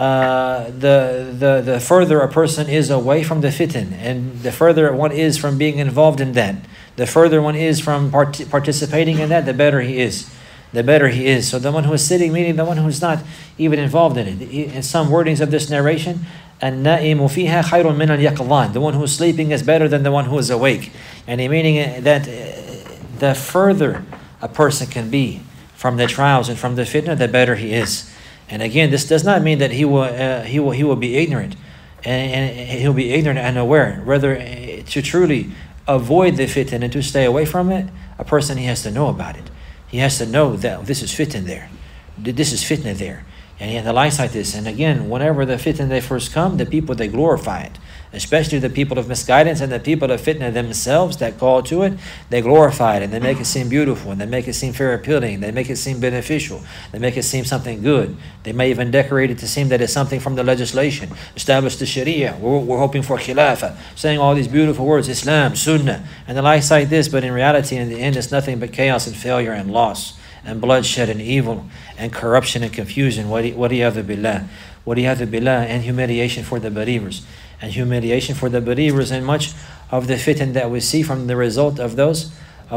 The further a person is away from the fitan, and the further one is from being involved in that, the further one is from participating in that, the better he is. The better he is. So the one who is sitting, meaning the one who is not even involved in it. In some wordings of this narration, النائم فيها خير من اليقظان. The one who is sleeping is better than the one who is awake. And meaning that the further a person can be from the trials and from the fitna, the better he is. And again, this does not mean that he will be ignorant, and he'll be ignorant and unaware. Rather, to truly avoid the fitan and to stay away from it, a person, he has to know about it. He has to know that this is fitan there, this is fitna there, and the lights like this. And again, whenever the fitan they first come, the people, they glorify it. Especially the people of misguidance and the people of fitna themselves that call to it, they glorify it and they make it seem beautiful and they make it seem very appealing. They make it seem beneficial. They make it seem something good. They may even decorate it to seem that it's something from the legislation. Establish the Sharia. We're hoping for Khilafah. Saying all these beautiful words, Islam, Sunnah, and the likes like this. But in reality, in the end, it's nothing but chaos and failure and loss and bloodshed and evil and corruption and confusion. Waliyadhu billah. Waliyadhu billah, and humiliation for the believers. And humiliation for the believers, and much of the fitan that we see from the result of those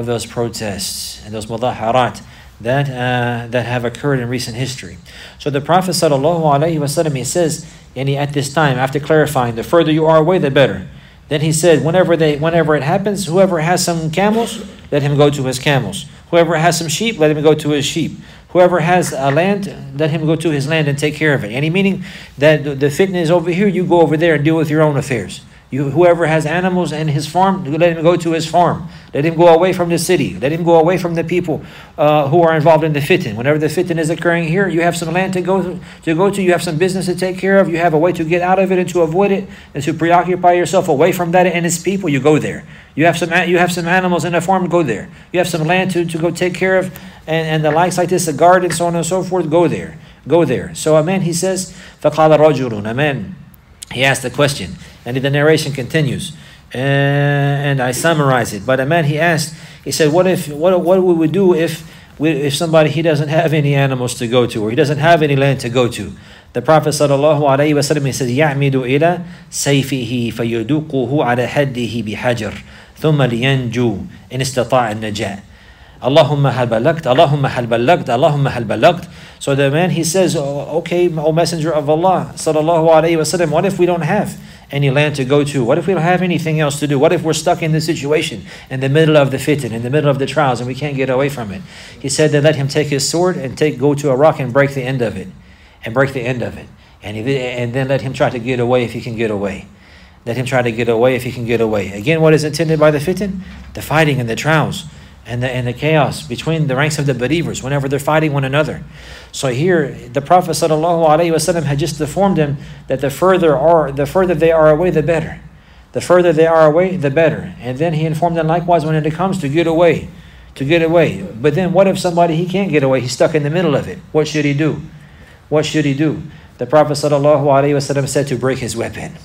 protests and those mudaharat that have occurred in recent history. So the Prophet sallallahu alaihi wasallam, he says, at this time, after clarifying, the further you are away, the better. Then he said, whenever it happens, whoever has some camels, let him go to his camels. Whoever has some sheep, let him go to his sheep. Whoever has a land, let him go to his land and take care of it. And he meaning that the fitna is over here, you go over there and deal with your own affairs. Whoever has animals in his farm, let him go to his farm. Let him go away from the city. Let him go away from the people who are involved in the fitan. Whenever the fitan is occurring here, you have some land to go to. You have some business to take care of. You have a way to get out of it and to avoid it and to preoccupy yourself away from that and its people. You go there. You have some animals in a farm. Go there. You have some land to go take care of and the likes like this, a garden, so on and so forth. Go there. So a man, he says, فَقَالَ رَجُلٌ. A man he asked the question, and the narration continues, and I summarize it. But a man, he asked, he said, what would we do if somebody, he doesn't have any animals to go to, or he doesn't have any land to go to? The Prophet sallallahu alaihi wasallam, he says, يَعْمِدُ إِلَى سَيْفِهِ فَيُدُقُهُ عَلَى حَدِّهِ بِحَجَرٍ ثُمَّ لِيَنْجُو إِنْ اسْتَطَاعَ النَّجَاةَ Allahumma hal balagt, Allahumma hal balagt, Allahumma hal balagt. So the man, he says, okay, O Messenger of Allah sallallahu alaihi wasallam, what if we don't have any land to go to? What if we don't have anything else to do? What if we're stuck in this situation in the middle of the fitan, in the middle of the trials, and we can't get away from it? He said that let him take his sword and go to a rock and break the end of it, and then let him try to get away if he can get away. Let him try to get away if he can get away. Again, what is intended by the fitan? The fighting and the trials and the chaos between the ranks of the believers whenever they're fighting one another. So here, the Prophet ﷺ had just informed them that the further they are away, the better. The further they are away, the better. And then he informed them likewise when it comes to get away. But then what if somebody, he can't get away, he's stuck in the middle of it? What should he do? The Prophet ﷺ said to break his weapon.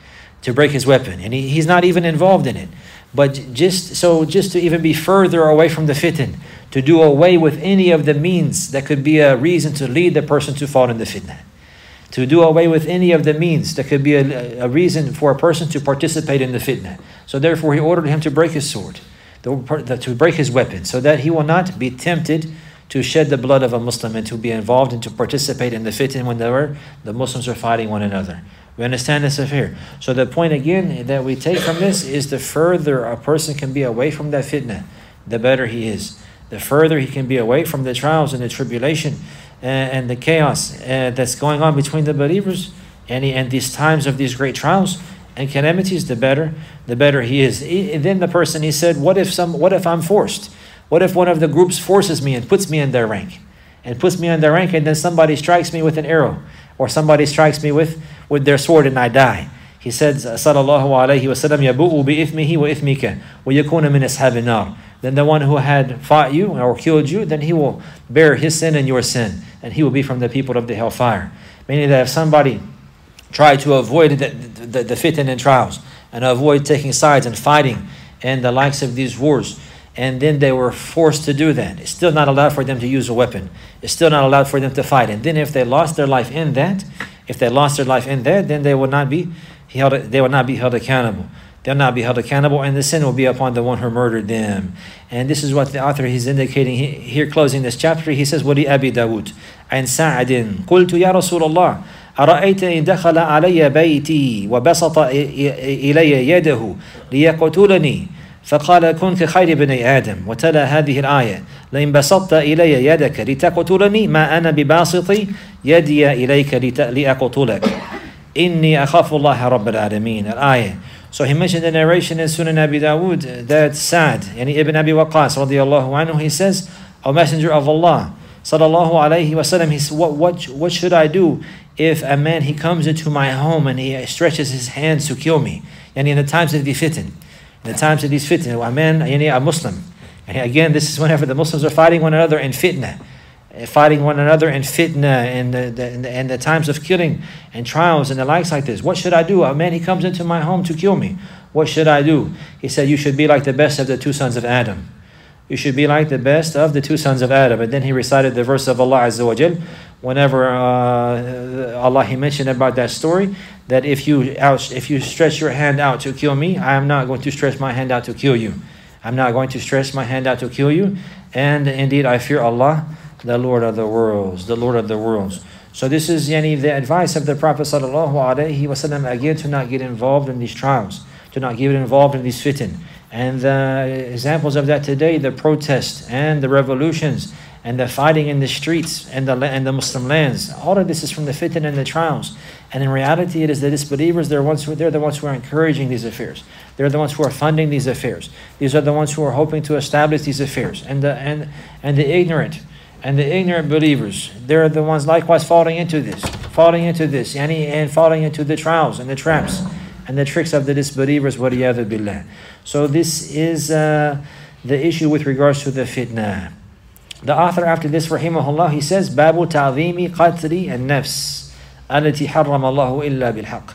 And he's not even involved in it. But just to even be further away from the fitan, to do away with any of the means that could be a reason to lead the person to fall in the fitna. To do away with any of the means that could be a reason for a person to participate in the fitna. So therefore he ordered him to break his sword, to break his weapon, so that he will not be tempted to shed the blood of a Muslim and to be involved and to participate in the fitan whenever the Muslims are fighting one another. We understand this affair. So the point again that we take from this is the further a person can be away from that fitna, the better he is. The further he can be away from the trials and the tribulation and the chaos that's going on between the believers and these times of these great trials and calamities, the better he is. Then the person, he said, what if I'm forced? What if one of the groups forces me and puts me in their rank? And then somebody strikes me with an arrow, or somebody strikes me with their sword and I die. He said, sallallahu alayhi wasallam, yabu'u bi'ithmihi wa ithmika wa yakuna min ashabin nar. Then the one who had fought you or killed you, then he will bear his sin and your sin, and he will be from the people of the hellfire. Meaning that if somebody tried to avoid the fitan and trials, and avoid taking sides and fighting and the likes of these wars, and then they were forced to do that, it's still not allowed for them to use a weapon. It's still not allowed for them to fight. And then if they lost their life in that, then they will not be held accountable. They'll not be held accountable, and the sin will be upon the one who murdered them. And this is what the author is indicating here, closing this chapter. He says, وَلِي أَبِي دَاوُدْ عَنْ سَعْدٍ قُلْتُ يَا رَسُولَ اللَّهِ أَرَأَيْتَ إِنْ دَخَلَ عَلَيَّ بَيْتِي وَبَسَطَ إِلَيَّ يَدَهُ لِيَقْتُلَنِي فقال كن كخير بني آدم وتلا هذه الآية لئن بسطت إلي يدك لتقتلني ما أنا بباسط يدي إليك لأقتلك إني أخاف الله رب العالمين الآية. So he mentioned the narration in Sunan Abi Dawud that Sa'd, yani Ibn Abi Waqqas radiyallahu anhu, he says, O Messenger of Allah sallallahu alayhi wasallam, he says, what should I do if a man, he comes into my home and he stretches his hands to kill me? Yani in the times of the fitan. In the times of these fitna, a man, a Muslim. And again, this is whenever the Muslims are fighting one another in fitna. And the times of killing and trials and the likes like this. What should I do? A man, he comes into my home to kill me. What should I do? He said, you should be like the best of the two sons of Adam. You should be like the best of the two sons of Adam. And then he recited the verse of Allah Azza wa Jal. Whenever Allah, he mentioned about that story, that if you stretch your hand out to kill me, I am not going to stretch my hand out to kill you. I'm not going to stretch my hand out to kill you. And indeed, I fear Allah, the Lord of the worlds, the Lord of the worlds. So this is the advice of the Prophet sallallahu alaihi wasallam, again, to not get involved in these trials, to not get involved in these fitan. And the examples of that today, the protests and the revolutions and the fighting in the streets and the Muslim lands, all of this is from the fitan and the trials. And in reality, it is the disbelievers, they're the ones who are encouraging these affairs. They're the ones who are funding these affairs. These are the ones who are hoping to establish these affairs. And the ignorant believers, they're the ones likewise falling into this, and falling into the trials and the traps and the tricks of the disbelievers. وَلِيَاذُ بِاللَّهِ. So this is the issue with regards to the fitna. The author after this, rahimahullah, he says, بَابُ تَعْظِيمِ قَتْلِ النَّفْسِ التي حرم الله إلا بالحق.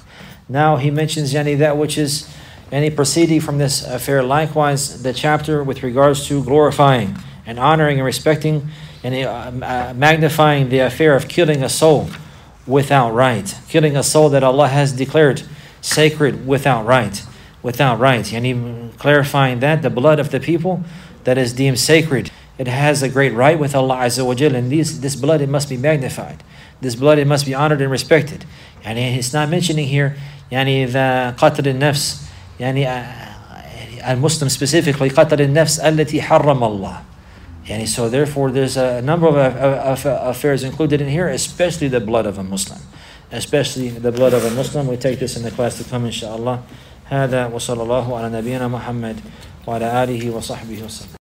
Now he mentions yani, that which is proceeding from this affair. Likewise, the chapter with regards to glorifying and honoring and respecting and magnifying the affair of killing a soul without right. Killing a soul that Allah has declared sacred without right. Without right. And clarifying that the blood of the people that is deemed sacred, it has a great right with Allah Azza wa Jal, and this blood, it must be magnified. This blood, it must be honored and respected. And he's not mentioning here the qatl al-nafs, al-Muslim specifically, qatl al-nafs allati harram Allah. So therefore there's a number of affairs included in here, especially the blood of a Muslim. Especially the blood of a Muslim. We take this in the class to come, inshaAllah. هذا وصلى الله على نبينا محمد وعلى آله وصحبه وسلم.